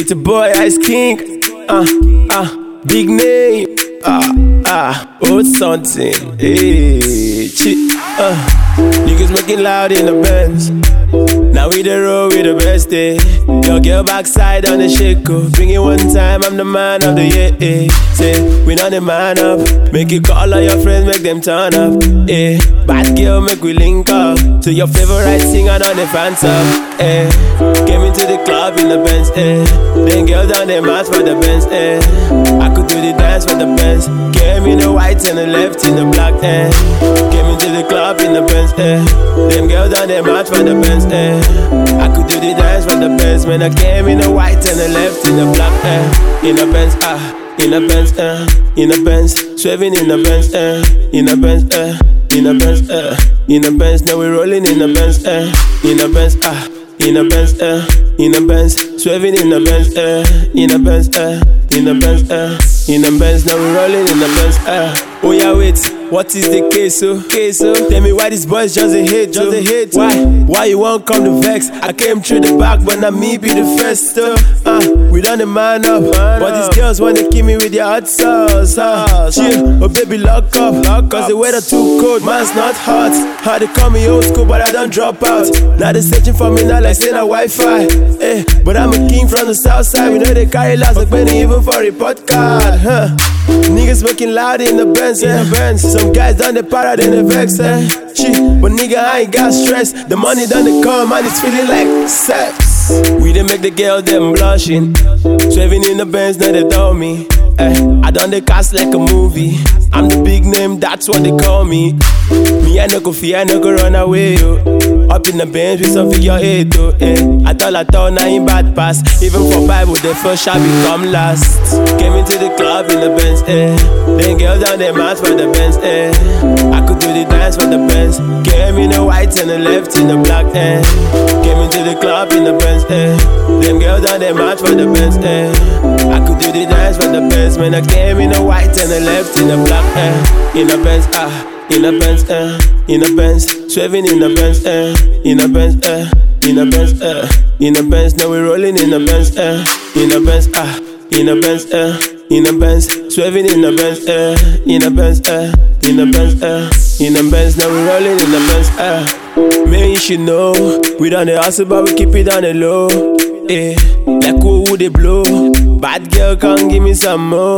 With the boy Ice King, big name, old something, hey, niggas making loud in the Benz. Now we the road with the best, eh. Your girl backside on the shake, bring it one time, I'm the man of the year, eh. Say, we not the man up, make you call all your friends, make them turn up, eh. Bad girl, make we link up to your favorite singer on the fans up, eh. Came into the club in the Benz, eh. Then girls on the mats for the Benz, eh. I could do the dance for the Benz. Came in the white and the left in the black, eh. Came into the club in the Benz, eh. Them girls on the mats for the Benz, eh. I could do the dance for the Benz. Man, I came in the white and the left in the black, eh. In the Benz, in the Benz, in the Benz, swerving in the Benz, in the Benz, in the Benz, in the Benz. Now we rolling in the Benz, in the Benz, in the Benz, in the Benz, swerving in the Benz, in the Benz, in the Benz, in the Benz. Now we rolling in the Benz. Oh yeah, wait, what is the case, oh? Tell me why these boys just a hate, Why you won't come to vex? I came through the back, but not me be the first, we done the man up, but these girls wanna kill me with their hot sauce, Chill, oh baby, lock up, cause the weather too cold, man's not hot. How they call me old school, but I don't drop out. Now they searching for me now like saying a Wi-Fi, but I'm a king from the south side. We know they carry lots of money even for a report card, Niggas making loud in the Benz, Some guys done the para, then they vex, But nigga, I ain't got stress. The money done the come, man, it's feeling like sex. We done make the girl them blushing. Swerving in the Benz, now they tell me, I done the cast like a movie. I'm the big name, that's what they call me. Me, I no go fear, I no go run away, yo. Up in the Benz with some figure 8, oh, I thought, now ain't bad pass. Even for Bible, the first shall become last. Came into the club in the Benz, Then girls on the mats for the Benz, I could do the dance for the Benz. Came in the white and the left in the black, Came into the club in the Benz, Them girls on the mats for the Benz, I could do the dance for the Benz. Man, I came in the white and the left in the black, in the Benz, in the Benz, in the Benz, swerving in the Benz, in the Benz, in the Benz, in the Benz. Now we rolling in the Benz, in the Benz, in the Benz, in the Benz, swerving in the Benz, in the Benz, in the Benz, in the Benz. Now we rolling in the Benz. Man, you should know we done the hustle, but we keep it on the low. Like who would they blow? Bad girl, come give me some more.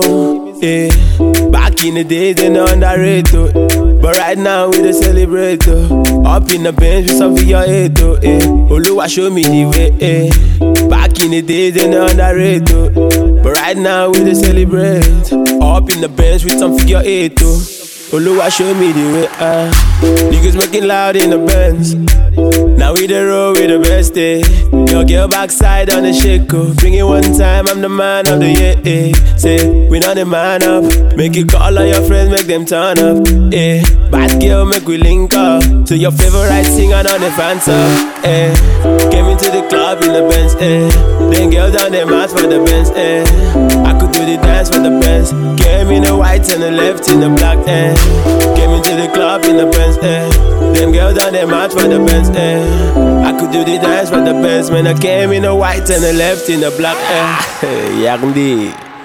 Back in the days, they not underrated, but right now we the celebrate. Up in the Benz with some figure 8, Oluwa show me the way. Back in the days, they not underrated, but right now we the celebrate. Up in the Benz with some figure 8, Oluwa show me the way. Niggas making loud in the Benz. Now we the road with the best, eh. Your girl backside on the shake, bring it one time, I'm the man of the year, eh. Say, we not the man up, make you call all your friends, make them turn up, eh. Bad girl, make we link up to your favorite singer on the fans up, eh. Came into the club in the Benz, eh. Then girls on the mats for the Benz, eh. I could do the dance for the Benz. Came in the white and the left in the black, eh. Came into the club in the Benz, Them girls on the mats for the Benz, I could do the dance for the Benz. Man, I came in the white and the left in the black, Yarndi.